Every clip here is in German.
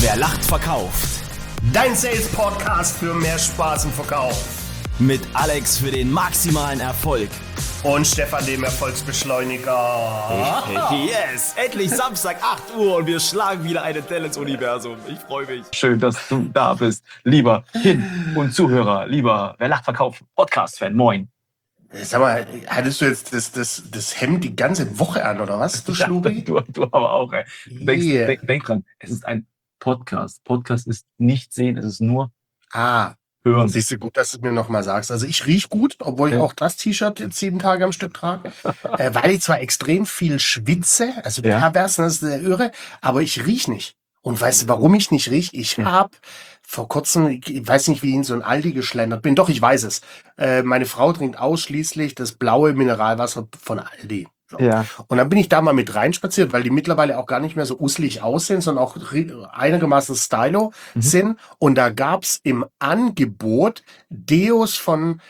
Wer lacht, verkauft. Dein Sales-Podcast für mehr Spaß im Verkauf. Mit Alex für den maximalen Erfolg. Und Stefan, dem Erfolgsbeschleuniger. Yes, endlich Samstag 8 Uhr und wir schlagen wieder eine Tell ins Universum. Ich freue mich. Schön, dass du da bist, lieber Hin- und Zuhörer, lieber Wer lacht, verkauft Podcast-Fan. Moin. Sag mal, hattest du jetzt das Hemd die ganze Woche an, oder was, du Schlubi? Du aber auch, ey. Yeah. Denk dran, es ist ein Podcast. Podcast ist nicht sehen, es ist nur hören. Siehst du, gut, dass du mir nochmal sagst. Also ich riech gut, obwohl ich auch das T-Shirt jetzt 7 Tage am Stück trage. Weil ich zwar extrem viel schwitze, also pervers, das ist der Irre, aber ich riech nicht. Und weißt du, warum ich nicht riech? Ich habe vor kurzem, ich weiß nicht, wie ich in so ein Aldi geschlendert bin. Doch, ich weiß es. Meine Frau trinkt ausschließlich das blaue Mineralwasser von Aldi. So. Ja. Und dann bin ich da mal mit reinspaziert, weil die mittlerweile auch gar nicht mehr so uselig aussehen, sondern auch einigermaßen stylo sind. Und da gab's im Angebot Deos von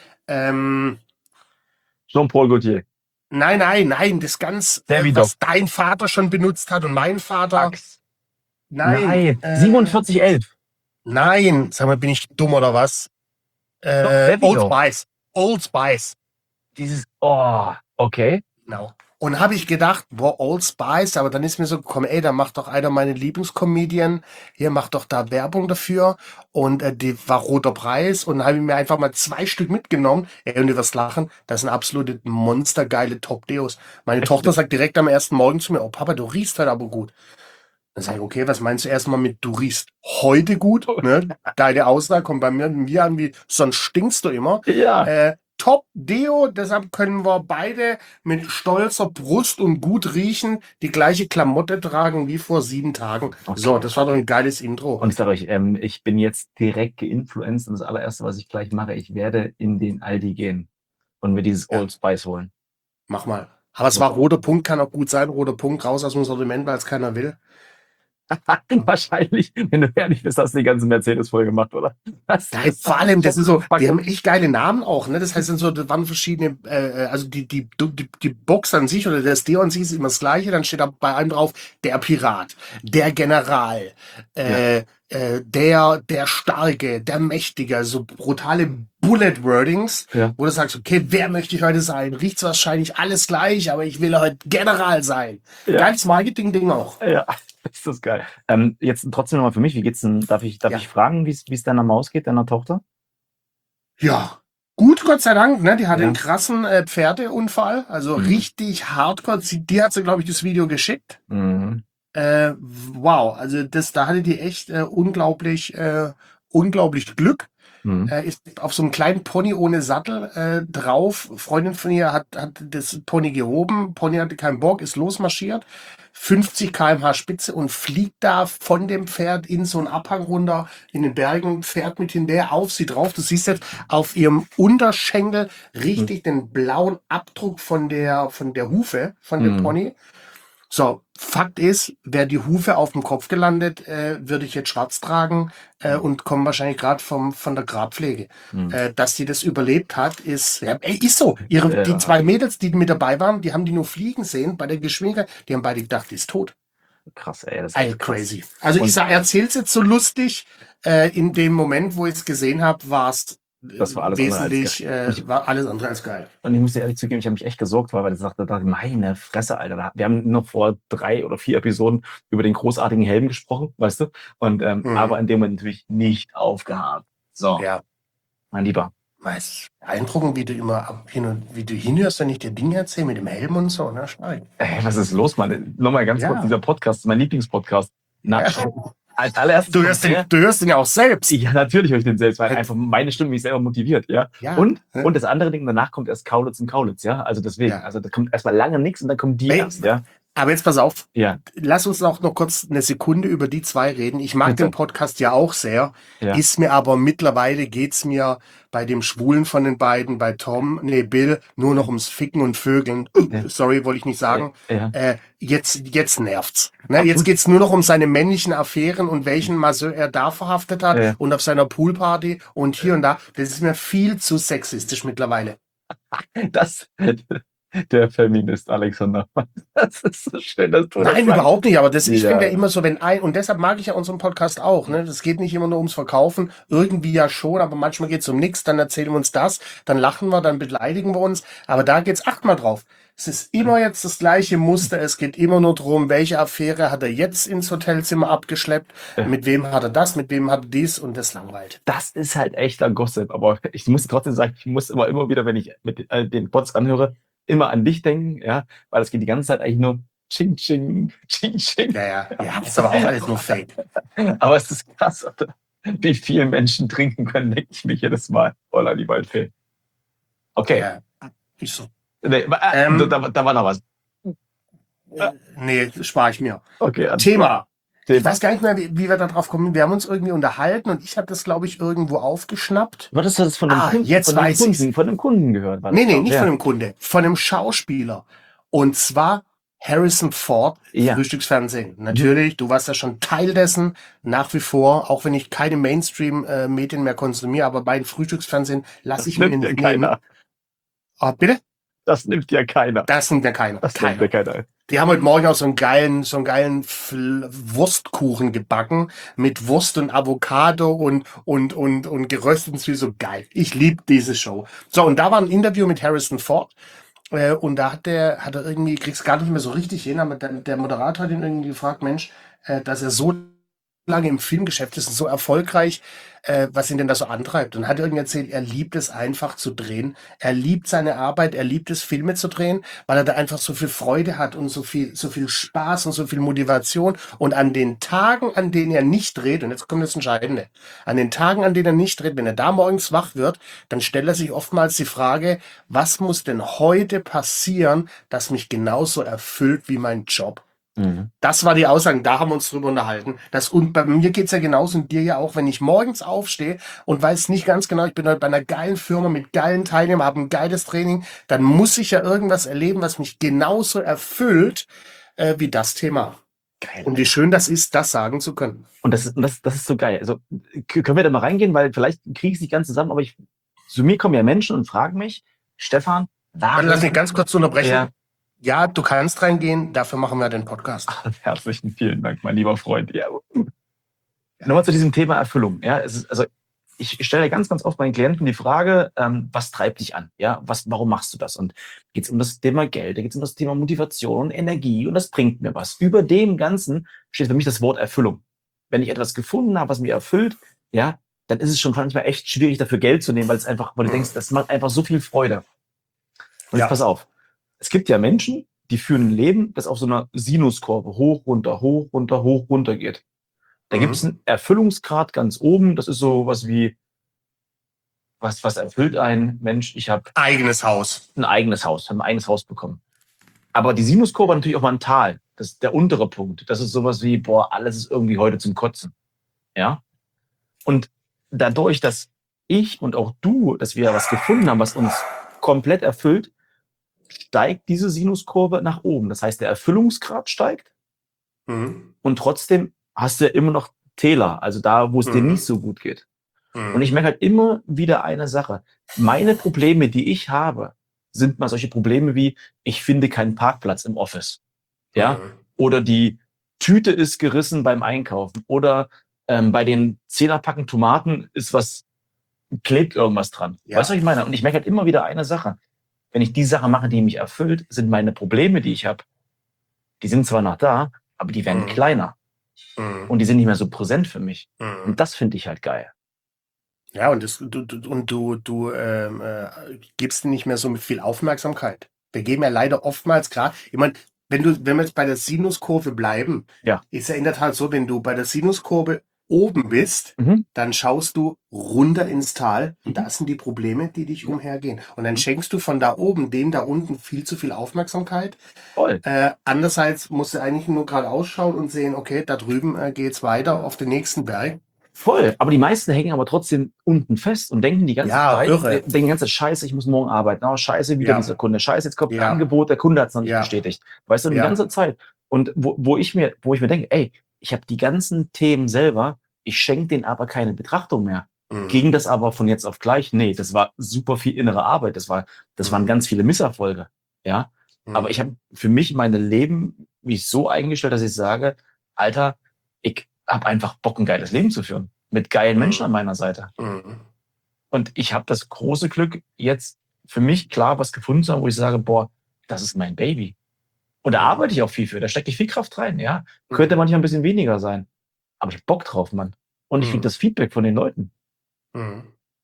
Jean-Paul Gaultier. Nein, das ganz, was dein Vater schon benutzt hat und mein Vater. Axe. Nein. 4711. Nein, sag mal, bin ich dumm oder was? Old Spice. Dieses, okay. Genau. Und habe ich gedacht, Old Spice, aber dann ist mir so gekommen, da macht doch einer meiner Lieblingscomedien, hier macht doch da Werbung dafür und die war roter Preis und habe ich mir einfach mal 2 Stück mitgenommen. Und du wirst lachen, das sind absolute monstergeile Top-Deos. Meine Tochter sagt direkt am ersten Morgen zu mir, oh Papa, du riechst heute aber gut. Dann sage ich, okay, was meinst du erstmal mit, du riechst heute gut? Ne? Deine Aussage kommt bei mir an wie, sonst stinkst du immer. Ja. Top-Deo, deshalb können wir beide mit stolzer Brust und gut riechen die gleiche Klamotte tragen wie vor 7 Tagen. Okay. So, das war doch ein geiles Intro. Und ich sage euch, ich bin jetzt direkt geinfluenced und das allererste, was ich gleich mache, ich werde in den Aldi gehen und mir dieses Old Spice holen. Mach mal. Aber es war roter Punkt, kann auch gut sein, roter Punkt raus aus dem Sortiment, weil es keiner will. Wahrscheinlich, wenn du ehrlich bist, hast du die ganze Mercedes voll gemacht, oder? Vor allem, das ist so, die haben echt geile Namen auch, ne? Das heißt, das waren verschiedene, also die Box an sich oder das Deo an sich ist immer das Gleiche, dann steht da bei einem drauf, der Pirat, der General, der Starke, der Mächtige, so brutale Bullet-Wordings, wo du sagst, okay, wer möchte ich heute sein? Riecht's wahrscheinlich alles gleich, aber ich will heute General sein. Ja. Geiles Marketing-Ding auch. Ja, ist das geil. Jetzt trotzdem nochmal für mich, wie geht's denn, darf ich fragen, wie es deiner Maus geht, deiner Tochter? Ja, gut, Gott sei Dank, ne? Die hatte einen krassen Pferdeunfall, also richtig hardcore. Die hat sie, glaube ich, das Video geschickt. Mhm. Wow, also da hatte die echt unglaublich Glück. Ist auf so einem kleinen Pony ohne Sattel drauf. Freundin von ihr hat das Pony gehoben. Pony hatte keinen Bock, ist losmarschiert. 50 km/h Spitze und fliegt da von dem Pferd in so einen Abhang runter, in den Bergen, fährt mit hinterher auf sie drauf. Du siehst jetzt auf ihrem Unterschenkel richtig den blauen Abdruck von der Hufe, von dem Pony. So, Fakt ist, wäre die Hufe auf dem Kopf gelandet, würde ich jetzt schwarz tragen und komme wahrscheinlich gerade von der Grabpflege. Dass die das überlebt hat, ist so. Die 2 Mädels, die mit dabei waren, die haben die nur fliegen sehen bei der Geschwindigkeit, die haben beide gedacht, die ist tot. Krass, ey. Das ist crazy. Also ich erzähl's jetzt so lustig. In dem Moment, wo ich es gesehen habe, war es wesentlich, war alles andere als geil. Und ich muss dir ehrlich zugeben, ich habe mich echt gesorgt, weil ich dachte, meine Fresse, Alter. Wir haben noch vor 3 oder 4 Episoden über den großartigen Helm gesprochen, weißt du? Und aber in dem Moment natürlich nicht aufgehabt. So, mein Lieber. Beeindruckend, wie du immer wie du hinhörst, wenn ich dir Dinge erzähle mit dem Helm und so, ne? Schneid. Ey, was ist los, Mann? Nochmal ganz kurz, dieser Podcast, mein Lieblingspodcast. Als allererstes. Du hörst den ja auch selbst. Ja, natürlich höre ich den selbst, weil einfach meine Stimme mich selber motiviert, ja. Und das andere Ding, danach kommt erst Kaulitz und Kaulitz, ja. Also deswegen, also da kommt erstmal lange nichts und dann kommen die erst, ja. Aber jetzt pass auf, ja. Lass uns noch kurz eine Sekunde über die 2 reden. Ich mag den Podcast ja auch sehr, ist mir aber mittlerweile geht's mir bei dem Schwulen von den beiden, bei Bill, nur noch ums Ficken und Vögeln. Sorry, wollte ich nicht sagen. Jetzt nervt's. Ne? Jetzt geht's nur noch um seine männlichen Affären und welchen Masseur er da verhaftet hat und auf seiner Poolparty und hier und da. Das ist mir viel zu sexistisch mittlerweile. Der Feminist Alexander. Das ist so schön, dass du das Nein, sagst. überhaupt nicht, aber ich Ja. finde ja immer so, und deshalb mag ich ja unseren Podcast auch, ne? Das geht nicht immer nur ums Verkaufen, irgendwie ja schon, aber manchmal geht's um nichts, dann erzählen wir uns das, dann lachen wir, dann beleidigen wir uns, aber da geht's, acht mal drauf. Es ist immer jetzt das gleiche Muster, es geht immer nur drum, welche Affäre hat er jetzt ins Hotelzimmer abgeschleppt, mit wem hat er das, mit wem hat er dies und das langweilt. Das ist halt echter Gossip, aber ich muss trotzdem sagen, ich muss immer wieder, wenn ich mit den Pods anhöre, immer an dich denken, ja, weil es geht die ganze Zeit eigentlich nur Ching, Ching, Ching, Ching. Ja, ist aber auch alles nur Fake. Aber es ist krass, wie viele Menschen trinken können, denke ich mich jedes Mal. Holla, die Waldfee. Okay. Ja, ist so. Nee, da war noch was. Nee, spare ich mir. Okay. Thema. Ich weiß gar nicht mehr, wie wir da drauf kommen. Wir haben uns irgendwie unterhalten und ich habe das, glaube ich, irgendwo aufgeschnappt. War das von einem Kunden, jetzt weiß ich's. von einem Kunden gehört? War das Nee, doch? nicht Ja. von einem Kunde, von einem Schauspieler. Und zwar Harrison Ford, Ja. Frühstücksfernsehen. Natürlich, du warst ja schon Teil dessen, nach wie vor, auch wenn ich keine Mainstream-Medien mehr konsumiere, aber mein Frühstücksfernsehen lasse ich mir Nimmt ja nicht keiner. nehmen. Ah, bitte? Das nimmt ja keiner. Das nimmt ja keiner. Das nimmt ja keiner. Die haben heute Morgen auch so einen geilen Wurstkuchen gebacken mit Wurst und Avocado und gerösteten Zwiebeln. So geil. Ich liebe diese Show. So, und da war ein Interview mit Harrison Ford. Und da hat er irgendwie, krieg's gar nicht mehr so richtig hin, aber der Moderator hat ihn irgendwie gefragt, Mensch, dass er so lange im Filmgeschäft ist und so erfolgreich, was ihn denn da so antreibt. Und hat irgendwie erzählt, er liebt es einfach zu drehen. Er liebt seine Arbeit, er liebt es, Filme zu drehen, weil er da einfach so viel Freude hat und so viel Spaß und so viel Motivation. Und an den Tagen, an denen er nicht dreht, und jetzt kommt das Entscheidende, an den Tagen, an denen er nicht dreht, wenn er da morgens wach wird, dann stellt er sich oftmals die Frage, was muss denn heute passieren, das mich genauso erfüllt wie mein Job? Das war die Aussage, da haben wir uns drüber unterhalten. Und bei mir geht's ja genauso und dir ja auch, wenn ich morgens aufstehe und weiß nicht ganz genau, ich bin heute bei einer geilen Firma mit geilen Teilnehmern, habe ein geiles Training, dann muss ich ja irgendwas erleben, was mich genauso erfüllt wie das Thema. Geil. Und wie schön das ist, das sagen zu können. Und das ist so geil. Also können wir da mal reingehen, weil vielleicht kriege ich es nicht ganz zusammen, aber zu mir kommen ja Menschen und fragen mich, Stefan, Warte, lass mich ganz kurz unterbrechen. Ja. Ja, du kannst reingehen, dafür machen wir den Podcast. Herzlichen vielen Dank, mein lieber Freund. Ja. Nochmal zu diesem Thema Erfüllung. Ja, ich stelle ganz, ganz oft meinen Klienten die Frage, was treibt dich an? Ja, warum machst du das? Und geht es um das Thema Geld, da geht es um das Thema Motivation, Energie und das bringt mir was. Über dem Ganzen steht für mich das Wort Erfüllung. Wenn ich etwas gefunden habe, was mir erfüllt, ja, dann ist es schon manchmal echt schwierig, dafür Geld zu nehmen, weil du denkst, das macht einfach so viel Freude. Und jetzt pass auf. Es gibt ja Menschen, die führen ein Leben, das auf so einer Sinuskurve hoch, runter, hoch, runter, hoch, runter geht. Da gibt es einen Erfüllungsgrad ganz oben. Das ist so was wie, was erfüllt ein Mensch? Ich habe Eigenes Haus. ein eigenes Haus, habe ein eigenes Haus bekommen. Aber die Sinuskurve hat natürlich auch mal ein Tal. Das ist der untere Punkt. Das ist sowas wie, alles ist irgendwie heute zum Kotzen. Ja? Und dadurch, dass ich und auch du, dass wir was gefunden haben, was uns komplett erfüllt, steigt diese Sinuskurve nach oben. Das heißt, der Erfüllungsgrad steigt und trotzdem hast du ja immer noch Täler, also da, wo es dir nicht so gut geht. Und ich merke halt immer wieder eine Sache. Meine Probleme, die ich habe, sind mal solche Probleme wie, ich finde keinen Parkplatz im Office. Ja? Oder die Tüte ist gerissen beim Einkaufen. Oder bei den 10er-Packen Tomaten klebt irgendwas dran. Ja. Weißt du, was ich meine? Und ich merke halt immer wieder eine Sache. Wenn ich die Sache mache, die mich erfüllt, sind meine Probleme, die ich habe, die sind zwar noch da, aber die werden kleiner. Und die sind nicht mehr so präsent für mich. Und das finde ich halt geil. Ja, und du gibst nicht mehr so viel Aufmerksamkeit. Wir geben ja leider oftmals gerade, ich meine, wenn wir jetzt bei der Sinuskurve bleiben, ist ja in der Tat so, wenn du bei der Sinuskurve oben bist, dann schaust du runter ins Tal und das sind die Probleme, die dich umhergehen. Und dann schenkst du von da oben dem da unten viel zu viel Aufmerksamkeit. Voll. Andererseits musst du eigentlich nur gerade ausschauen und sehen, okay, da drüben geht's weiter auf den nächsten Berg. Voll. Aber die meisten hängen aber trotzdem unten fest und denken die ganze Zeit, irre. denken die ganze Zeit, scheiße, ich muss morgen arbeiten. Oh, scheiße, wieder dieser Kunde. Scheiße, jetzt kommt ein Angebot, der Kunde hat es noch nicht bestätigt. Weißt du, die ganze Zeit. Und wo ich mir denke, ey, ich habe die ganzen Themen selber, ich schenke denen aber keine Betrachtung mehr. Ging das aber von jetzt auf gleich? Nee, das war super viel innere Arbeit. Das waren ganz viele Misserfolge. ja. Mhm. Aber ich habe für mich mein Leben mich so eingestellt, dass ich sage, Alter, ich habe einfach Bock, ein geiles Leben zu führen. Mit geilen Menschen an meiner Seite. Mhm. Und ich habe das große Glück, jetzt für mich klar was gefunden zu haben, wo ich sage, boah, das ist mein Baby. Und da arbeite ich auch viel für, da stecke ich viel Kraft rein, ja. Könnte manchmal ein bisschen weniger sein. Aber ich hab Bock drauf, Mann. Und ich kriege das Feedback von den Leuten. Mhm.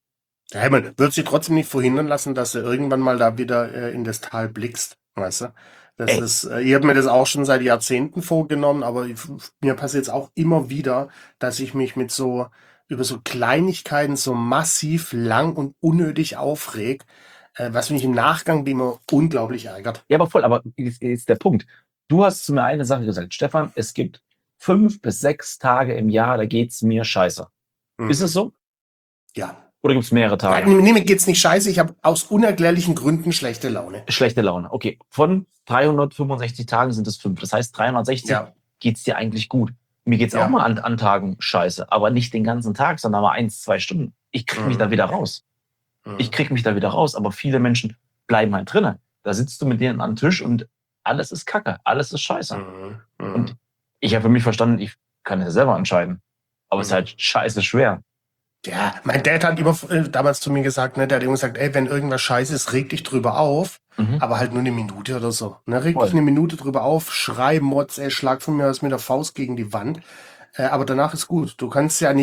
Ja, man wird sich trotzdem nicht verhindern lassen, dass du irgendwann mal da wieder in das Tal blickst, weißt du? Das Ey. ist, ich habe mir das auch schon seit Jahrzehnten vorgenommen, aber mir passiert es auch immer wieder, dass ich mich über so Kleinigkeiten so massiv lang und unnötig aufreg, was mich im Nachgang immer unglaublich ärgert. Ja, aber voll, aber ist der Punkt. Du hast zu mir eine Sache gesagt, Stefan, es gibt 5 bis 6 Tage im Jahr, da geht's mir scheiße. Ist es so? Ja. Oder gibt's mehrere Ja, Tage? mir geht's nicht scheiße, ich habe aus unerklärlichen Gründen schlechte Laune. Schlechte Laune. Okay, von 365 Tagen sind es 5. Das heißt, 360 Ja. geht's dir eigentlich gut. Mir geht's Ja. auch mal an Tagen scheiße, aber nicht den ganzen Tag, sondern mal 1, 2 Stunden. Ich krieg mich da wieder raus. Ich krieg mich da wieder raus, aber viele Menschen bleiben halt drinnen. Da sitzt du mit denen am Tisch und alles ist Kacke, alles ist scheiße. Und ich habe für mich verstanden, ich kann es selber entscheiden. Aber es ist halt scheiße schwer. Ja, mein Dad hat immer damals zu mir gesagt, ne, der hat immer gesagt, ey, wenn irgendwas scheiße ist, reg dich drüber auf, aber halt nur eine Minute oder so. Ne, reg dich eine Minute drüber auf, schrei, motz, ey, schlag von mir aus mit der Faust gegen die Wand. Aber danach ist gut. Du kannst es ja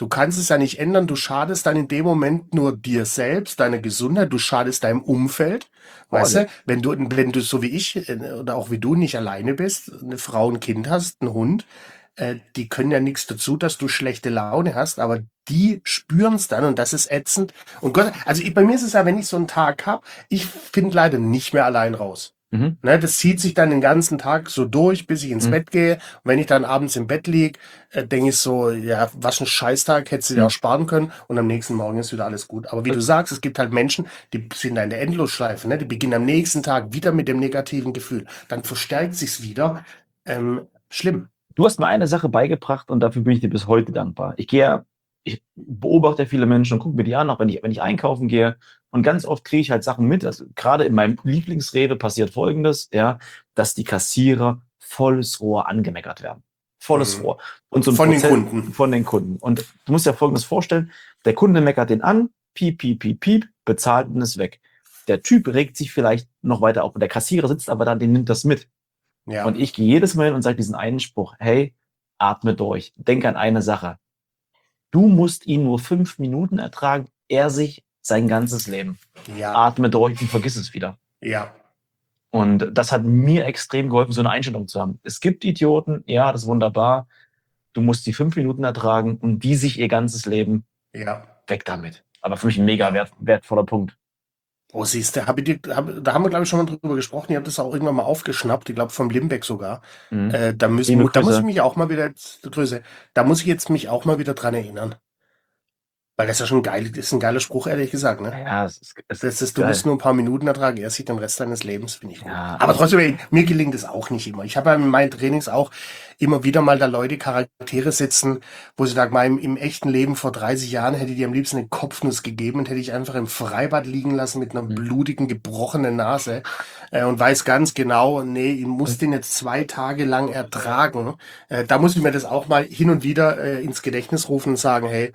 nicht ändern. Du schadest dann in dem Moment nur dir selbst, deiner Gesundheit. Du schadest deinem Umfeld. Weißt du, wenn du so wie ich oder auch wie du nicht alleine bist, eine Frau, ein Kind hast, einen Hund, die können ja nichts dazu, dass du schlechte Laune hast, aber die spüren es dann und das ist ätzend. Und Gott, also bei mir ist es ja, wenn ich so einen Tag habe, ich finde leider nicht mehr allein raus. Ne, das zieht sich dann den ganzen Tag so durch, bis ich ins Bett gehe. Und wenn ich dann abends im Bett lieg, denke ich so, ja, was ein Scheißtag, hättest du dir auch sparen können. Und am nächsten Morgen ist wieder alles gut. Aber wie du sagst, es gibt halt Menschen, die sind da in der Endlosschleife. Ne? Die beginnen am nächsten Tag wieder mit dem negativen Gefühl. Dann verstärkt sich's wieder. Schlimm. Du hast mir eine Sache beigebracht und dafür bin ich dir bis heute dankbar. Ich beobachte viele Menschen und gucke mir die an, auch wenn ich einkaufen gehe. Und ganz oft kriege ich halt Sachen mit. Also gerade in meinem Lieblingsrewe passiert Folgendes, ja, dass die Kassierer volles Rohr angemeckert werden. Volles Rohr. Und so ein Von den Prozent Kunden. von den Kunden. Und du musst dir Folgendes vorstellen. Der Kunde meckert den an, piep, piep, piep, piep, bezahlt und ist weg. Der Typ regt sich vielleicht noch weiter auf. Und der Kassierer sitzt aber da, den nimmt das mit. Ja. Und ich gehe jedes Mal hin und sage diesen einen Spruch, hey, atme durch, denk an eine Sache. Du musst ihn nur 5 Minuten ertragen, er sich sein ganzes Leben. Ja. Atme durch und vergiss es wieder. Ja. Und das hat mir extrem geholfen, so eine Einstellung zu haben. Es gibt Idioten, ja, das ist wunderbar. Du musst die 5 Minuten ertragen und die sich ihr ganzes Leben weg damit. Aber für mich ein mega wertvoller Punkt. Oh, siehst du, da haben wir, glaube ich, schon mal drüber gesprochen. Ihr habt das auch irgendwann mal aufgeschnappt, ich glaube vom Limbeck sogar. Da muss ich mich auch mal wieder, Grüße, da muss ich jetzt mich auch mal wieder dran erinnern. Weil das ist ja schon ist ein geiler Spruch, ehrlich gesagt, ne? Ja, Du musst nur ein paar Minuten ertragen, er sieht den Rest deines Lebens, finde ich gut. Ja, aber trotzdem, mir gelingt es auch nicht immer. Ich habe ja in meinen Trainings auch immer wieder mal da Leute, Charaktere sitzen, wo sie sagen, im echten Leben vor 30 Jahren hätte ich dir am liebsten eine Kopfnuss gegeben und hätte ich einfach im Freibad liegen lassen mit einer blutigen, gebrochenen Nase und weiß ganz genau, nee, ich muss den jetzt 2 Tage lang ertragen. Da muss ich mir das auch mal hin und wieder ins Gedächtnis rufen und sagen, hey,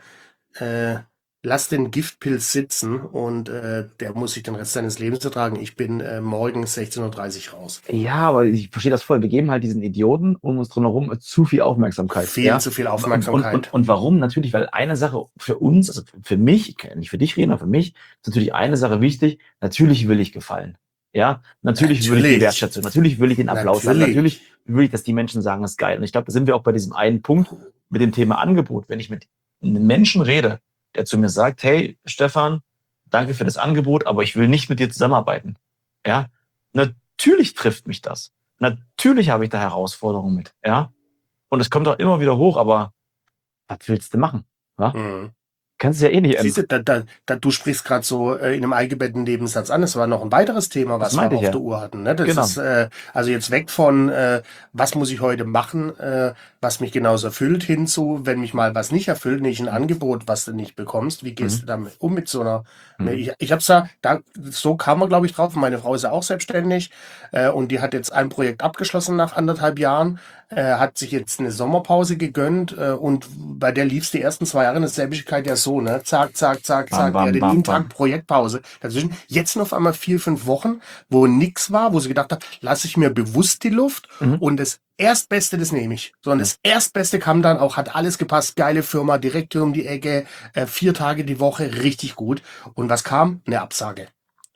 lass den Giftpilz sitzen und der muss sich den Rest seines Lebens ertragen. Ich bin morgens 16:30 Uhr raus. Ja, aber ich verstehe das voll. Wir geben halt diesen Idioten um uns drumherum zu viel Aufmerksamkeit. Viel zu viel Aufmerksamkeit. Und warum? Natürlich, weil eine Sache für uns, also für mich, ich kann nicht für dich reden, aber für mich ist natürlich eine Sache wichtig. Natürlich will ich gefallen. Ja, natürlich will ich die Wertschätzung. Natürlich will ich den Applaus haben. Natürlich will ich, dass die Menschen sagen, das ist geil. Und ich glaube, da sind wir auch bei diesem einen Punkt mit dem Thema Angebot. Wenn ich mit einem Menschen rede, der zu mir sagt, hey, Stefan, danke für das Angebot, aber ich will nicht mit dir zusammenarbeiten. Ja, natürlich trifft mich das. Natürlich habe ich da Herausforderungen mit. Ja, und es kommt auch immer wieder hoch, aber was willst du machen? Ja? kannst du ja eh nicht Siehst ändern. du, du sprichst gerade so in einem eingebetteten Nebensatz an. Es war noch ein weiteres Thema, Das was wir meinte ich auf ja. der Uhr hatten. Ne? Das Genau. ist also jetzt weg von, was muss ich heute machen, was mich genauso erfüllt, hinzu, wenn mich mal was nicht erfüllt, nicht ein Angebot, was du nicht bekommst. Wie gehst du Mhm. damit um mit so einer? Mhm. Ich hab's da, so kam man, glaube ich, drauf. Meine Frau ist ja auch selbstständig und die hat jetzt ein Projekt abgeschlossen nach 1,5 Jahren. Hat sich jetzt eine Sommerpause gegönnt und bei der lief es die ersten 2 Jahre in der Selbstständigkeit ja so, ne? Zack, zack, zack, Bam, zack. Die bam, hatte nie bam, einen Tag bam. Projektpause dazwischen. Jetzt noch auf einmal 4, 5 Wochen, wo nix war, wo sie gedacht hat, lasse ich mir bewusst die Luft Mhm. und das Erstbeste, das nehme ich. So, und das Erstbeste kam dann auch, hat alles gepasst, geile Firma, direkt hier um die Ecke, 4 Tage die Woche, richtig gut. Und was kam? Eine Absage.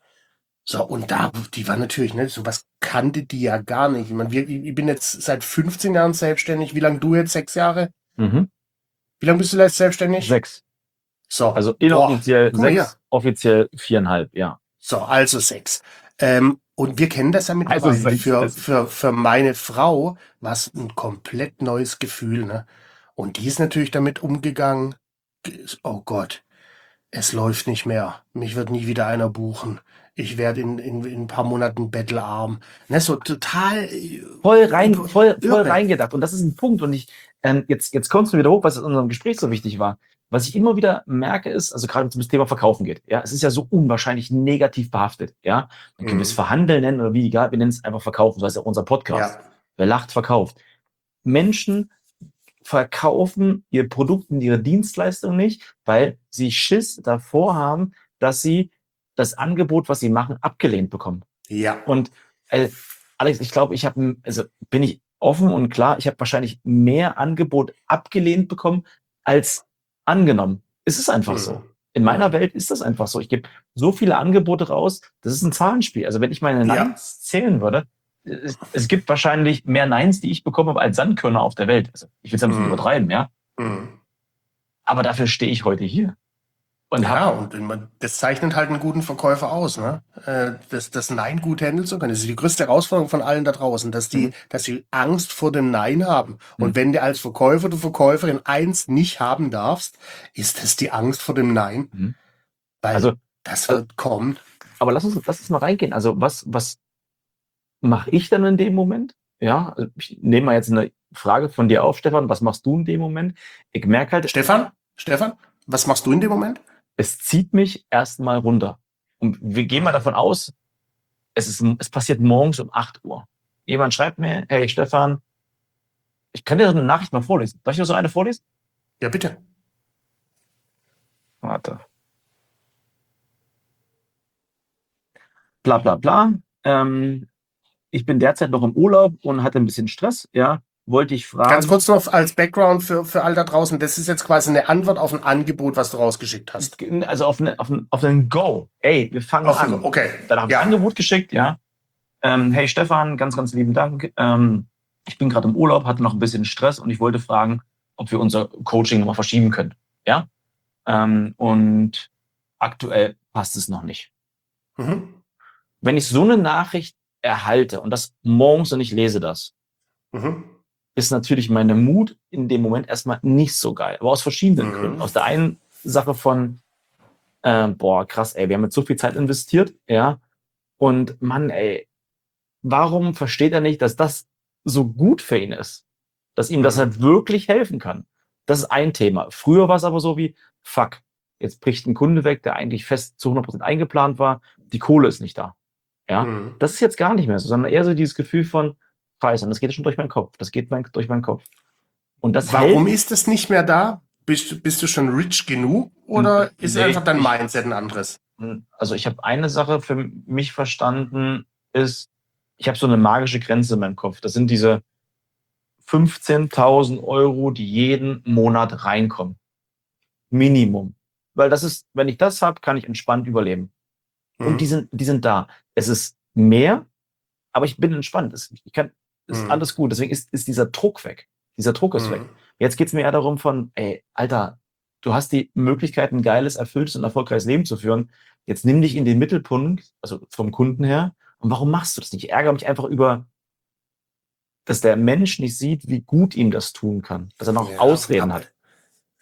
So, und da, die war natürlich, ne, sowas kannte die ja gar nicht. Ich meine, ich bin jetzt seit 15 Jahren selbstständig. Wie lange du jetzt? 6 Jahre? Mhm. Wie lange bist du jetzt selbstständig? 6. So, Also boah, inoffiziell guck mal hier. 6, offiziell 4,5, ja. So, also 6. Und wir kennen das ja Also mittlerweile. 6. Für meine Frau war es ein komplett neues Gefühl, ne? Und die ist natürlich damit umgegangen. Oh Gott, es läuft nicht mehr. Mich wird nie wieder einer buchen. Ich werde in ein paar Monaten bettelarm. Ne, so total Voll irre. reingedacht. Und das ist ein Punkt. Und jetzt kommst du wieder hoch, was in unserem Gespräch so wichtig war. Was ich immer wieder merke, ist, also gerade wenn es um das Thema Verkaufen geht, ja, es ist ja so unwahrscheinlich negativ behaftet, ja. Dann können wir es Mhm. Verhandeln nennen oder wie, egal, wir nennen es einfach Verkaufen. So heißt ja auch unser Podcast. Ja. Wer lacht, verkauft. Menschen verkaufen ihr Produkt und ihre Dienstleistung nicht, weil sie Schiss davor haben, dass sie das Angebot, was sie machen, abgelehnt bekommen. Ja. Und Alex, ich glaube, also bin ich offen und klar, ich habe wahrscheinlich mehr Angebot abgelehnt bekommen als angenommen. Es ist einfach so. Mhm. In meiner Welt ist das einfach so. Ich gebe so viele Angebote raus, das ist ein Zahlenspiel. Also wenn ich meine Ja. Neins zählen würde, es gibt wahrscheinlich mehr Neins, die ich bekomme als Sandkörner auf der Welt. Also ich will es ein bisschen übertreiben, ja. Mhm. Aber dafür stehe ich heute hier. Und Ja, und das zeichnet halt einen guten Verkäufer aus, ne? Das Nein gut handeln zu können. Das ist die größte Herausforderung von allen da draußen, dass die Angst vor dem Nein haben. Und wenn du als Verkäufer oder Verkäuferin eins nicht haben darfst, ist das die Angst vor dem Nein. Weil Also, das wird kommen. aber lass uns mal reingehen. Also was mache ich dann in dem Moment? Ja, also ich nehme mal jetzt eine Frage von dir auf, Stefan. Was machst du in dem Moment? Ich merke halt, Stefan, was machst du in dem Moment? es zieht mich erstmal runter. Und wir gehen mal davon aus, es passiert morgens um 8 Uhr. Jemand schreibt mir, hey Stefan, ich kann dir so eine Nachricht mal vorlesen. Darf ich nur so eine vorlesen? Ja, bitte. Warte. Bla bla bla. Ich bin derzeit noch im Urlaub und hatte ein bisschen Stress, ja. Wollte ich fragen. Ganz kurz noch als Background für all da draußen. Das ist jetzt quasi eine Antwort auf ein Angebot, was du rausgeschickt hast. Also auf einen Go. Ey, wir fangen an. Okay. Dann habe ich ein Angebot geschickt, ja. Hey Stefan, ganz, ganz lieben Dank. Ich bin gerade im Urlaub, hatte noch ein bisschen Stress und ich wollte fragen, ob wir unser Coaching nochmal verschieben können. Ja. Und aktuell passt es noch nicht. Mhm. Wenn ich so eine Nachricht erhalte und das morgens und ich lese das, ist natürlich meine Mut in dem Moment erstmal nicht so geil. Aber aus verschiedenen Gründen. Aus der einen Sache von, boah, krass, ey, wir haben jetzt so viel Zeit investiert, ja. Und Mann, ey, warum versteht er nicht, dass das so gut für ihn ist? Dass ihm das halt wirklich helfen kann. Das ist ein Thema. Früher war es aber so wie, fuck, jetzt bricht ein Kunde weg, der eigentlich fest zu 100% eingeplant war. Die Kohle ist nicht da. Ja, das ist jetzt gar nicht mehr so, sondern eher so dieses Gefühl von, Scheiße, und das geht schon durch meinen Kopf. Das geht durch meinen Kopf. Und das Warum ist es nicht mehr da? Bist du schon rich genug oder ist einfach dein Mindset ein anderes? Also ich habe eine Sache für mich verstanden, ist, ich habe so eine magische Grenze in meinem Kopf. Das sind diese 15.000 Euro, die jeden Monat reinkommen. Minimum. Weil das ist, wenn ich das habe, kann ich entspannt überleben. Und die sind da. Es ist mehr, aber ich bin entspannt. Ist alles gut. Deswegen ist dieser Druck weg. Dieser Druck ist weg. Jetzt geht's mir eher darum von, ey, Alter, du hast die Möglichkeit, ein geiles, erfülltes und erfolgreiches Leben zu führen. Jetzt nimm dich in den Mittelpunkt, also vom Kunden her. Und warum machst du das nicht? Ich ärgere mich einfach über, dass der Mensch nicht sieht, wie gut ihm das tun kann. Dass er noch Ausreden hat.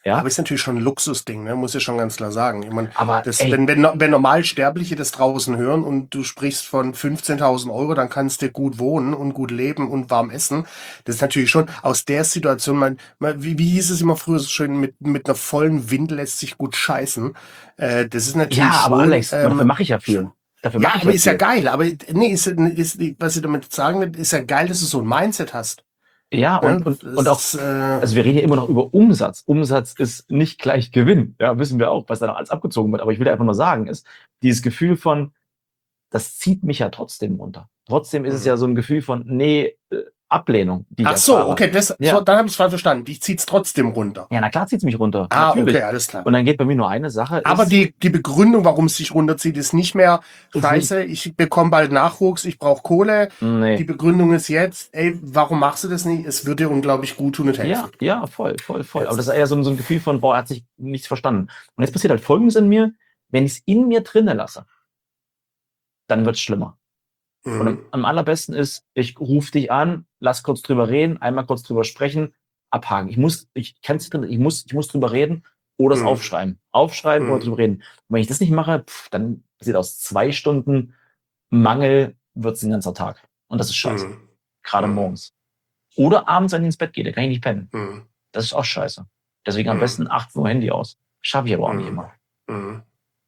Ja, Aber ist natürlich schon ein Luxusding, ne? Muss ich schon ganz klar sagen. Ich meine, aber ey, wenn Normalsterbliche das draußen hören und du sprichst von 15.000 Euro, dann kannst du gut wohnen und gut leben und warm essen. Das ist natürlich schon aus der Situation, wie hieß es immer früher so schön, mit einer vollen Windel lässt sich gut scheißen. Das ist natürlich ja, aber schon, Alex, dafür mache ich ja viel. Dafür ja, mache ich aber ja ist ja viel. geil. Aber nee, was ich damit sagen will, ist ja geil, dass du so ein Mindset hast. Ja, Ne? und auch, Das, also wir reden ja immer noch über Umsatz. Umsatz ist nicht gleich Gewinn. Ja, wissen wir auch, was da noch alles abgezogen wird. Aber ich will einfach nur sagen, ist dieses Gefühl von, das zieht mich ja trotzdem runter. Trotzdem ist es ja so ein Gefühl von, nee, Ablehnung, die ich ach so, erfahre. okay, Ja. dann habe ich es falsch verstanden. Dich zieht's trotzdem runter. Ja, na klar zieht's mich runter. Ah, Natürlich. okay, alles klar. Und dann geht bei mir nur eine Sache, Aber ist, die Begründung, warum es sich runterzieht, ist nicht mehr ist scheiße, ich bekomme bald Nachwuchs, ich brauche Kohle. nee. Die Begründung ist jetzt, ey, warum machst du das nicht? Es würde dir unglaublich gut tun und helfen. Ja, voll. Jetzt. Aber das ist eher so ein Gefühl von, boah, er hat sich nichts verstanden. Und jetzt passiert halt Folgendes in mir, wenn ich es in mir drinnen lasse, dann wird's schlimmer. Und Mhm. am allerbesten ist, ich rufe dich an, lass kurz drüber reden, einmal kurz drüber sprechen, abhaken. Ich muss drüber reden oder es Mhm. aufschreiben. Aufschreiben oder Mhm. drüber reden. Und wenn ich das nicht mache, dann passiert aus 2 Stunden Mangel wird's ein ganzer Tag. Und das ist scheiße. Mhm. Gerade Mhm. morgens. Oder abends, wenn ich ins Bett gehe, da kann ich nicht pennen. Mhm. Das ist auch scheiße. Deswegen am Mhm. besten 18 Uhr Handy aus. Schaffe ich aber auch nicht Mhm. immer. Mhm.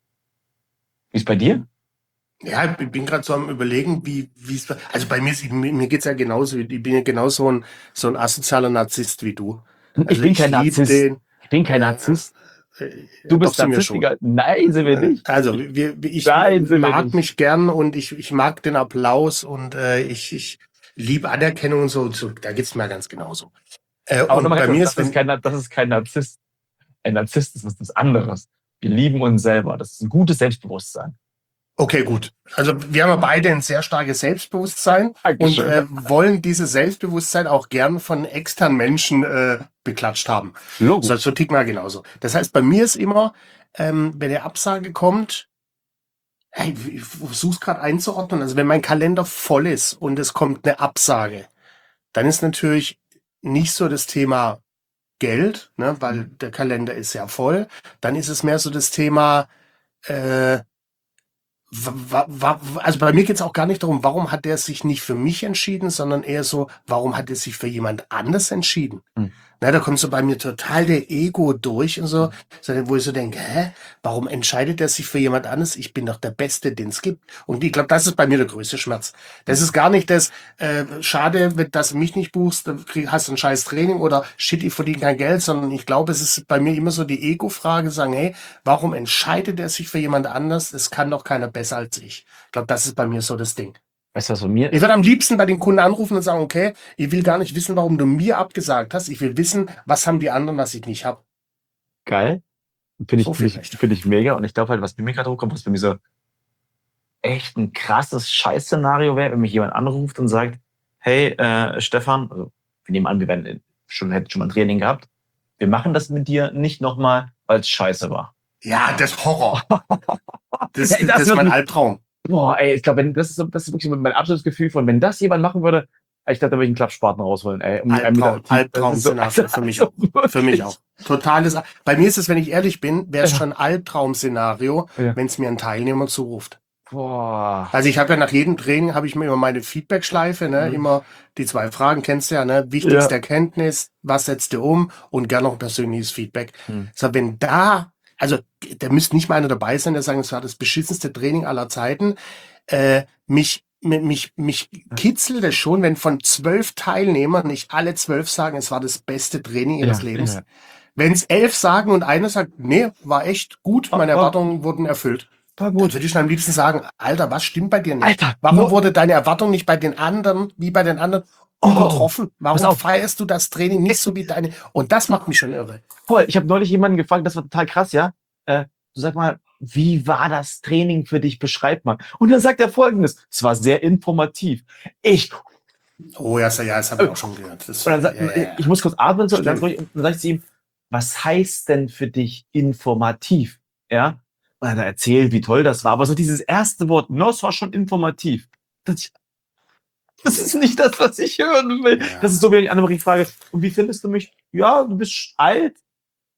Wie ist bei dir? Ja, ich bin gerade so am Überlegen, wie es, also bei mir geht's ja genauso, ich bin ja genauso so ein asozialer Narzisst wie du. Ich Also bin ich kein liebe Narzisst. den, Ich bin kein äh, Narzisst. ja, Du doch bist sind wir schon. Narzisstiger. Nein, sind wir nicht. Also ich Nein, sind wir mag nicht. mich gern und ich mag den Applaus und ich liebe Anerkennung und so, da geht's mir ganz genauso. Aber Und nochmal bei ganz mir kurz, ist, wenn, das ist kein Narzisst. Ein Narzisst ist was anderes. Wir lieben uns selber. Das ist ein gutes Selbstbewusstsein. okay, gut. Also wir haben ja beide ein sehr starkes Selbstbewusstsein und Dankeschön. wollen dieses Selbstbewusstsein auch gern von externen Menschen beklatscht haben. Logo. So ticken wir genauso. Das heißt, bei mir ist immer, wenn eine Absage kommt, hey, ich versuch's gerade einzuordnen. Also wenn mein Kalender voll ist und es kommt eine Absage, dann ist natürlich nicht so das Thema Geld, ne, weil der Kalender ist ja voll. Dann ist es mehr so das Thema, äh, also bei mir geht's auch gar nicht darum, warum hat der sich nicht für mich entschieden, sondern eher so, warum hat er sich für jemand anders entschieden? Hm. Na, da kommt so bei mir total der Ego durch und so, wo ich so denke, warum entscheidet er sich für jemand anderes? Ich bin doch der Beste, den es gibt. Und ich glaube, das ist bei mir der größte Schmerz. Das ist gar nicht das, schade, dass du mich nicht buchst, dann hast du ein scheiß Training oder shit, ich verdiene kein Geld, sondern ich glaube, es ist bei mir immer so die Ego-Frage, sagen, hey, warum entscheidet er sich für jemand anders? Es kann doch keiner besser als ich. Ich glaube, das ist bei mir so das Ding. Weißt du, was von mir Ich würde am liebsten bei den Kunden anrufen und sagen, okay, ich will gar nicht wissen, warum du mir abgesagt hast. Ich will wissen, was haben die anderen, was ich nicht habe. geil? Finde So ich, viel finde ich, vielleicht. finde ich mega. Und ich glaube halt, was bei mir gerade hochkommt, was bei mir so echt ein krasses Scheißszenario wäre, wenn mich jemand anruft und sagt, hey, Stefan, also wir nehmen an, hätten schon mal ein Training gehabt. Wir machen das mit dir nicht nochmal, weil es scheiße war. Ja, das Horror. Das Ey, das ist wird mein ein- Albtraum. Boah, ey, ich glaube, das ist wirklich mein absolutes Gefühl von, wenn das jemand machen würde, ich glaube, da würde ich einen Klappspaten rausholen, ey. Albtraum-Szenario für mich auch. Für mich auch. Totales. Bei mir ist es, wenn ich ehrlich bin, wäre es schon Albtraum-Szenario, Ja. wenn es mir ein Teilnehmer zuruft. Boah. Also ich habe ja nach jedem Training habe ich mir immer meine Feedback-Schleife, ne, Mhm. immer die 2 Fragen kennst du ja, ne, wichtigste Erkenntnis, was setzt du um und gerne noch ein persönliches Feedback. So, wenn da, also da müsste nicht mal einer dabei sein, der sagt, es war das beschissenste Training aller Zeiten. Mich kitzelt es schon, wenn von 12 Teilnehmern nicht alle 12 sagen, es war das beste Training ihres Lebens. Ja. Wenn es 11 sagen und einer sagt, nee, war echt gut, meine Erwartungen wurden erfüllt. War Dann gut. würde ich am liebsten sagen, Alter, was stimmt bei dir nicht? Alter, Warum nur- wurde deine Erwartung nicht bei den anderen, wie bei den anderen, übertroffen? pass Warum auf. feierst du das Training nicht so wie deine? Und das macht mich schon irre. Voll. Ich habe neulich jemanden gefragt, das war total krass, ja. Du sag mal, wie war das Training für dich? Beschreib mal. Und dann sagt er Folgendes: Es war sehr informativ. Oh ja, das habe ich auch schon gehört. Das, Und dann ich muss kurz atmen, so, ganz Stimmt. ruhig, und dann sag ich zu ihm, was heißt denn für dich informativ? Ja. Und dann hat er erzählt, wie toll das war. Aber so dieses erste Wort, no, es war schon informativ. Das ist nicht das, was ich hören will. Ja. Das ist so, wie ich Annemarie frage, und wie findest du mich? Ja, du bist alt.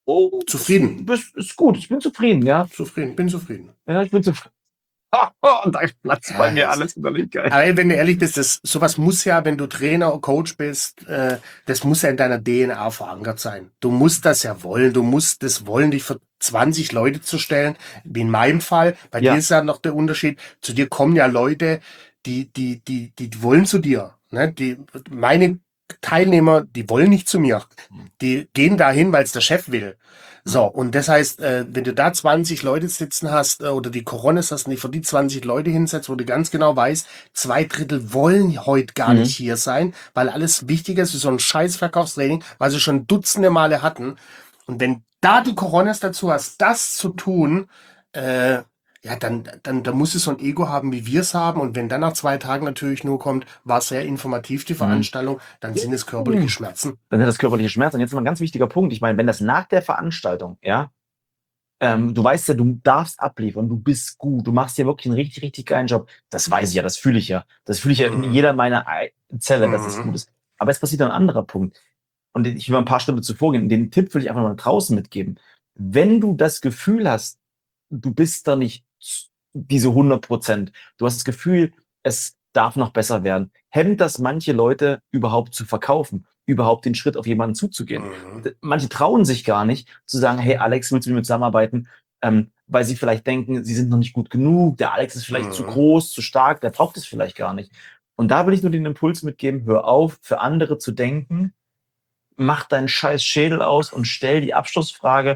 Oh, Zufrieden. Ist gut, ich bin zufrieden, ja. Bin zufrieden. Ja, ich bin zufrieden. Und da platzt bei mir alles innerlich geil. Aber wenn du ehrlich bist, sowas muss ja, wenn du Trainer und Coach bist, das muss ja in deiner DNA verankert sein. Du musst das ja wollen. Du musst das wollen, dich für 20 Leute zu stellen. Wie in meinem Fall. Bei dir ist ja noch der Unterschied. Zu dir kommen ja Leute, die wollen zu dir. Ne? Meine Teilnehmer, die wollen nicht zu mir. Die gehen dahin, weil es der Chef will. So, und das heißt, wenn du da 20 Leute sitzen hast oder die Coronas hast und die für die 20 Leute hinsetzt, wo du ganz genau weißt, 2/3 wollen heute gar nicht hier sein, weil alles wichtiger ist, wie so ein scheiß Verkaufstraining, weil sie schon Dutzende Male hatten. Und wenn da die Coronas dazu hast, das zu tun, ja, dann muss es so ein Ego haben, wie wir es haben. Und wenn dann nach 2 Tagen natürlich nur kommt, war sehr informativ, die Veranstaltung, dann sind es körperliche Schmerzen. Dann sind das körperliche Schmerzen. Und jetzt mal ein ganz wichtiger Punkt. Ich meine, wenn das nach der Veranstaltung, ja, du weißt ja, du darfst abliefern, du bist gut, du machst ja wirklich einen richtig, richtig geilen Job. Das weiß ich ja, das fühle ich ja. Das fühle ich ja in jeder meiner Zelle, dass es gut ist. Aber jetzt passiert noch ein anderer Punkt. Und ich will mal ein paar Schritte zuvor gehen. Den Tipp will ich einfach mal draußen mitgeben. Wenn du das Gefühl hast, du bist da nicht diese 100%. Du hast das Gefühl, es darf noch besser werden. Hemmt das manche Leute überhaupt zu verkaufen, überhaupt den Schritt auf jemanden zuzugehen? Manche trauen sich gar nicht zu sagen, hey Alex, willst du mit mir zusammenarbeiten? Weil sie vielleicht denken, sie sind noch nicht gut genug, der Alex ist vielleicht zu groß, zu stark, der braucht es vielleicht gar nicht. Und da will ich nur den Impuls mitgeben, hör auf, für andere zu denken, mach deinen scheiß Schädel aus und stell die Abschlussfrage,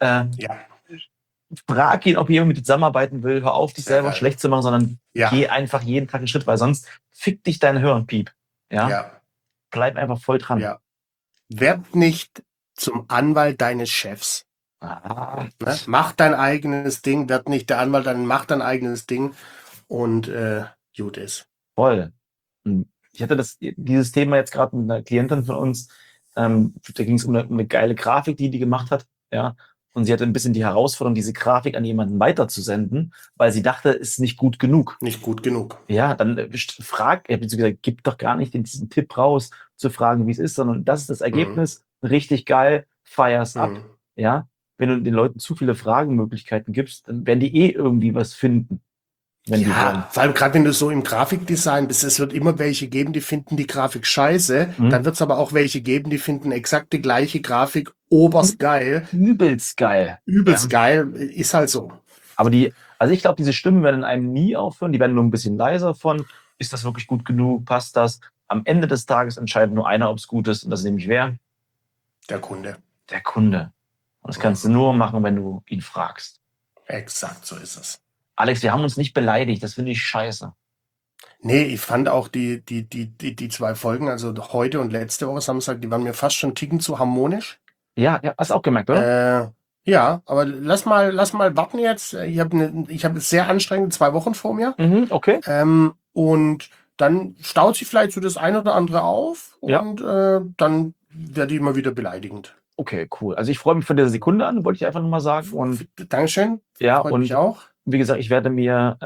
frag ihn, ob jemand mit dir zusammenarbeiten will. Hör auf, dich selber schlecht zu machen, sondern geh einfach jeden Tag einen Schritt, weil sonst fickt dich dein Hirnpiep. Ja? Bleib einfach voll dran. Ja. Werd nicht zum Anwalt deines Chefs. Ah. Ne? Mach dein eigenes Ding, werd nicht der Anwalt, dann mach dein eigenes Ding und gut ist. Voll. Ich hatte dieses Thema jetzt gerade mit einer Klientin von uns, da ging es um eine geile Grafik, die gemacht hat, ja. Und sie hatte ein bisschen die Herausforderung, diese Grafik an jemanden weiterzusenden, weil sie dachte, es ist nicht gut genug. Nicht gut genug. Ja, dann gesagt, gib doch gar nicht diesen Tipp raus, zu fragen, wie es ist, sondern das ist das Ergebnis. Richtig geil, feier's ab. Ja, wenn du den Leuten zu viele Fragenmöglichkeiten gibst, dann werden die irgendwie was finden. Wenn die wollen. Vor allem gerade wenn du so im Grafikdesign bist, es wird immer welche geben, die finden die Grafik scheiße. Dann wird es aber auch welche geben, die finden exakt die gleiche Grafik oberst geil. Übelst geil. Übelst geil, ist halt so. Aber also ich glaube, diese Stimmen werden in einem nie aufhören, die werden nur ein bisschen leiser von, ist das wirklich gut genug, passt das? Am Ende des Tages entscheidet nur einer, ob es gut ist, und das ist nämlich wer? Der Kunde. Der Kunde. Und das kannst du nur machen, wenn du ihn fragst. Exakt, so ist es. Alex, wir haben uns nicht beleidigt, das finde ich scheiße. Nee, ich fand auch die 2 Folgen, also heute und letzte Woche Samstag, die waren mir fast schon einen Ticken zu harmonisch. Ja, hast du auch gemerkt, oder? Ja, aber lass mal warten jetzt. Ich habe sehr anstrengende 2 Wochen vor mir. Okay. Und dann staut sich vielleicht so das eine oder andere auf und dann werde ich mal wieder beleidigend. Okay, cool. Also ich freue mich von dieser Sekunde an, wollte ich einfach nur mal sagen. Und Dankeschön. ja, freut und mich auch. Wie gesagt, ich werde mir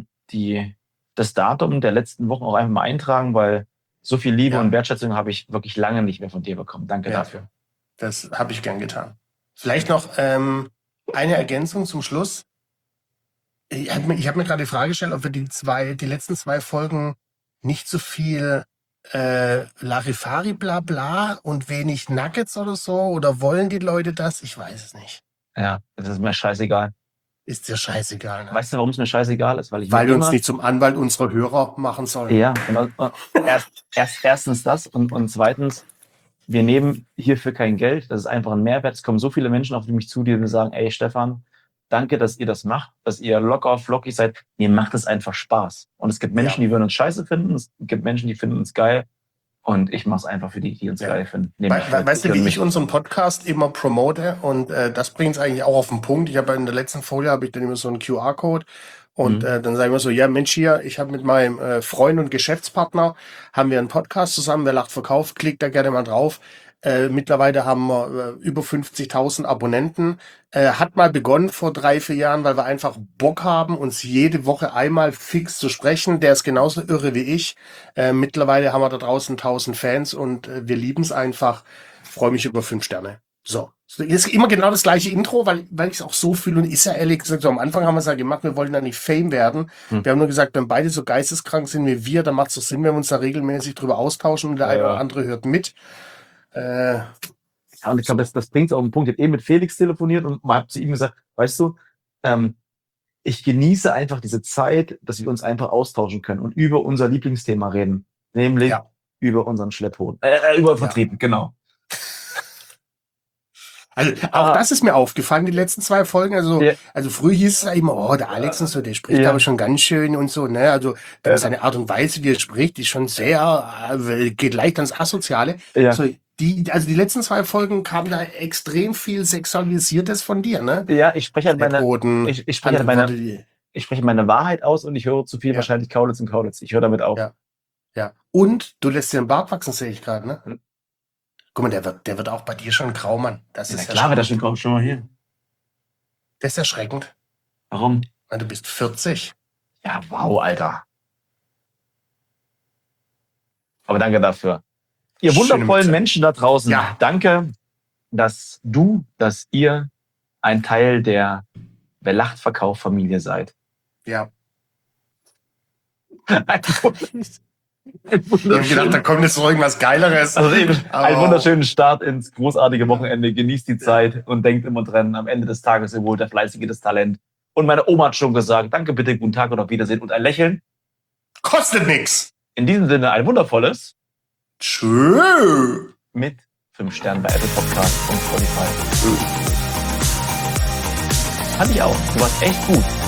das Datum der letzten Wochen auch einfach mal eintragen, weil so viel Liebe und Wertschätzung habe ich wirklich lange nicht mehr von dir bekommen. Danke dafür. Das habe ich gern getan. Vielleicht noch eine Ergänzung zum Schluss. Ich hab mir gerade die Frage gestellt, ob wir die letzten 2 Folgen nicht so viel Larifari bla bla und wenig Nuggets oder so, oder wollen die Leute das? Ich weiß es nicht. Ja, das ist mir scheißegal. Ist dir scheißegal, ne? Weißt du, warum es mir scheißegal ist? Weil wir uns nicht zum Anwalt unserer Hörer machen sollen. Ja, erstens das und zweitens, wir nehmen hierfür kein Geld. Das ist einfach ein Mehrwert. Es kommen so viele Menschen auf mich zu, die mir sagen, ey Stefan, danke, dass ihr das macht, dass ihr locker, flockig seid. Mir macht es einfach Spaß. Und es gibt Menschen, die würden uns scheiße finden. Es gibt Menschen, die finden uns geil. Und ich mache es einfach für die uns geil finden. Weißt du, wie ich unseren Podcast immer promote? Und das bringt es eigentlich auch auf den Punkt. Ich habe in der letzten Folie dann immer so einen QR-Code. Und dann sagen wir so, ja Mensch hier, ich habe mit meinem Freund und Geschäftspartner, haben wir einen Podcast zusammen, wer lacht verkauft, klickt da gerne mal drauf. Mittlerweile haben wir über 50.000 Abonnenten. Hat mal begonnen vor 3-4 Jahren, weil wir einfach Bock haben, uns jede Woche einmal fix zu sprechen. Der ist genauso irre wie ich. Mittlerweile haben wir da draußen 1.000 Fans und wir lieben es einfach. Freue mich über 5 Sterne. So, Das ist immer genau das gleiche Intro, weil ich es auch so fühle und ist ja ehrlich gesagt, so am Anfang haben wir es ja gemacht, wir wollten da nicht Fame werden. Wir haben nur gesagt, wenn beide so geisteskrank sind wie wir, dann macht es doch Sinn, wenn wir uns da regelmäßig drüber austauschen und der eine oder andere hört mit. Ja, und ich glaube, das bringt es auf den Punkt. Ich habe eben mit Felix telefoniert und mal hab zu ihm gesagt, weißt du, ich genieße einfach diese Zeit, dass wir uns einfach austauschen können und über unser Lieblingsthema reden. Nämlich über unseren Schlepphund. Über Vertrieben, genau. Also auch das ist mir aufgefallen, die letzten 2 Folgen. Also früher hieß es ja immer, oh, der Alex und so, der spricht aber schon ganz schön und so, ne? Also seine Art und Weise, wie er spricht, ist schon sehr, geht leicht ans Asoziale. Ja. So, die letzten 2 Folgen kam da extrem viel Sexualisiertes von dir, ne? Ja, ich spreche halt meine Wahrheit aus und ich höre zu viel wahrscheinlich Kaulitz und Kaulitz. Ich höre damit auf. Ja. Und du lässt dir den Bart wachsen, sehe ich gerade, ne? Guck mal, der wird auch bei dir schon grau, Mann. Das ist klar, wird das schon grau. Schon mal hier. Das ist erschreckend. Warum? Weil du bist 40. Ja, wow, Alter. Aber danke dafür. Ihr wundervollen Menschen da draußen, danke, dass ihr ein Teil der Wer-lacht-Verkauf-Familie seid. Ja. Ich hab gedacht, da kommt jetzt noch irgendwas Geileres. Also einen wunderschönen Start ins großartige Wochenende. Genießt die Zeit und denkt immer dran, am Ende des Tages wohl der Fleißige das Talent. Und meine Oma hat schon gesagt, danke, bitte, guten Tag und auf Wiedersehen und ein Lächeln. Kostet nix. In diesem Sinne ein wundervolles Tschö. Mit 5 Sternen bei Apple Podcast und Spotify. Fand ich auch. Du warst echt gut.